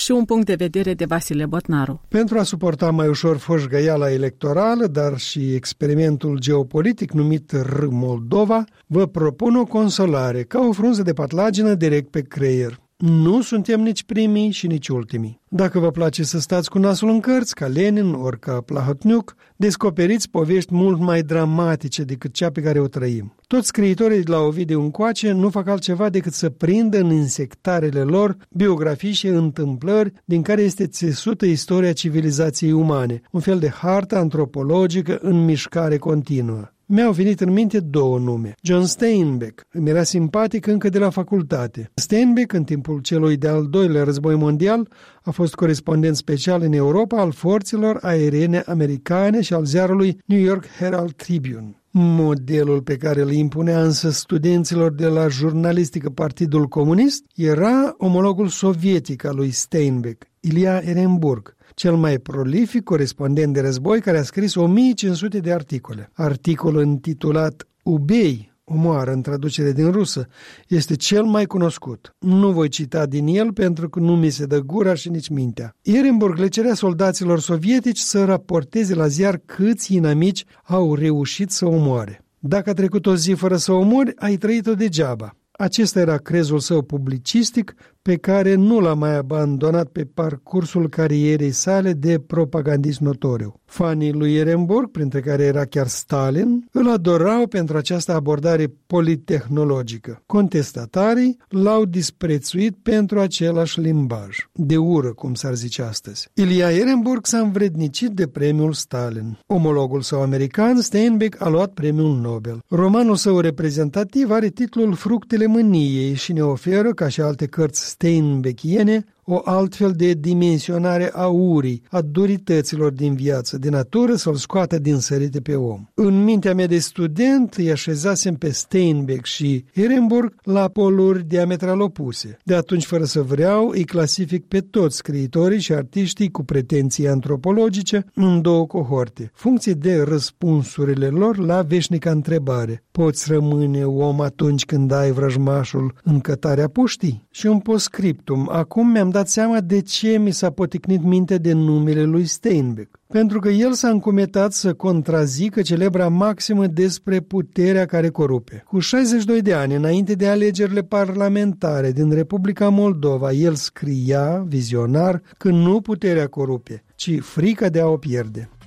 și un punct de vedere de Vasile Botnaru. Pentru a suporta mai ușor foșgăiala electorală, dar și experimentul geopolitic numit R-Moldova, vă propun o consolare, ca o frunză de patlagină direct pe creier. Nu suntem nici primii și nici ultimii. Dacă vă place să stați cu nasul în cărți, ca Lenin ori ca Plahotniuc, descoperiți povești mult mai dramatice decât cea pe care o trăim. Toți scriitorii de la Ovidiu încoace nu fac altceva decât să prindă în insectarele lor biografii și întâmplări din care este țesută istoria civilizației umane, un fel de hartă antropologică în mișcare continuă. Mi-au venit în minte două nume. John Steinbeck îmi era simpatic încă de la facultate. Steinbeck, în timpul celui de-al doilea război mondial, a fost corespondent special în Europa al forțelor aeriene americane și al ziarului New York Herald Tribune. Modelul pe care îl impunea însă studenților de la jurnalistică Partidul Comunist era omologul sovietic al lui Steinbeck, Ilia Ehrenburg, cel mai prolific corespondent de război care a scris 1500 de articole. Articolul intitulat Ubei, omoară în traducere din rusă, este cel mai cunoscut. Nu voi cita din el pentru că nu mi se dă gura și nici mintea. Ehrenburg le cerea soldaților sovietici să raporteze la ziar câți inamici au reușit să omoare. Dacă a trecut o zi fără să omori, ai trăit-o degeaba. Acesta era crezul său publicistic, pe care nu l-a mai abandonat pe parcursul carierei sale de propagandist notoriu. Fanii lui Ehrenburg, printre care era chiar Stalin, îl adorau pentru această abordare politehnologică. Contestatarii l-au disprețuit pentru același limbaj, de ură, cum s-ar zice astăzi. Ilia Ehrenburg s-a învrednicit de premiul Stalin. Omologul său american, Steinbeck, a luat premiul Nobel. Romanul său reprezentativ are titlul Fructele mâniei și ne oferă, ca și alte cărți steinbeckiene, o altfel de dimensionare a urii, a durităților din viață, de natură să-l scoată din sărite pe om. În mintea mea de student îi așezasem pe Steinbeck și Ehrenburg la poluri diametral opuse. De atunci, fără să vreau, îi clasific pe toți scriitorii și artiștii cu pretenții antropologice în două cohorte, funcție de răspunsurile lor la veșnica întrebare. Poți rămâne om atunci când ai vrăjmașul în cătarea puștii? Și un postscriptum. Acum mi-am dat seama de ce mi s-a poticnit mintea de numele lui Steinbeck. Pentru că el s-a încumetat să contrazică celebra maximă despre puterea care corupe. Cu 62 de ani, înainte de alegerile parlamentare din Republica Moldova, el scria, vizionar, că nu puterea corupe, ci frica de a o pierde.